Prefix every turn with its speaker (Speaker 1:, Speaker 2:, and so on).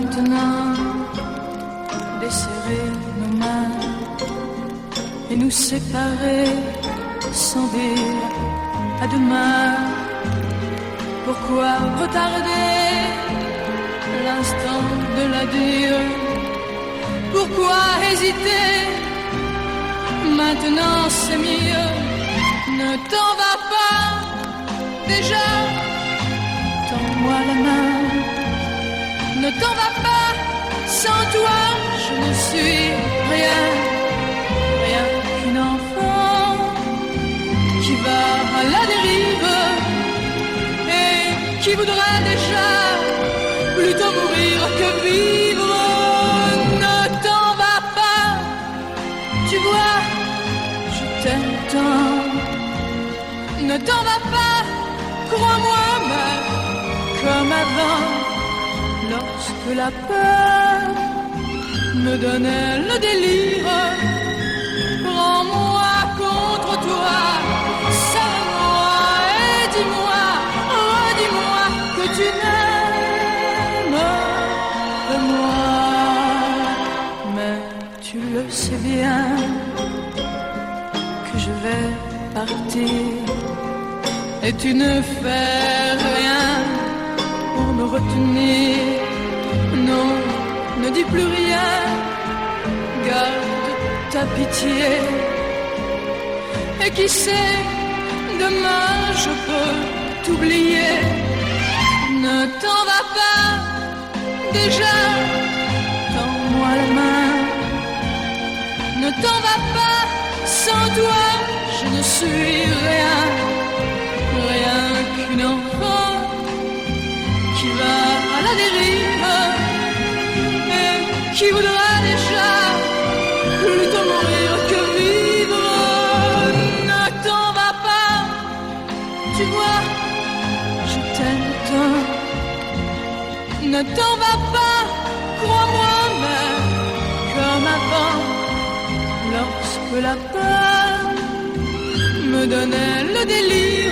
Speaker 1: maintenant desserrer nos mains et nous séparer sans dire à demain. Pourquoi retarder l'instant de l'adieu? Pourquoi hésiter? Maintenant c'est mieux. Ne t'en va pas, déjà, tends-moi la main. Ne t'en va pas, sans toi je ne suis rien, rien qu'un enfant qui va à la dérive et qui voudrait déjà plutôt mourir que vivre. Ne t'en va pas, tu vois, je t'aime tant. Ne t'en va pas, crois-moi, mais comme avant, lorsque la peur me donnait le délire. Prends-moi contre toi, serre-moi et dis-moi, redis-moi que tu m'aimes de moi. Mais tu le sais bien que je vais partir et tu ne fais rien pour me retenir. Non, ne dis plus rien, garde ta pitié. Et qui sait, demain je peux t'oublier. Ne t'en va pas, déjà, tends-moi la main. Ne t'en va pas, sans toi je ne suis rien, rien qu'une enfant qui va à la dérive et qui voudra déjà plutôt mourir que vivre. Ne t'en va pas, tu vois, je t'aime tant. Ne t'en va pas, crois-moi, mais comme avant, lorsque la peur me donnait le délire.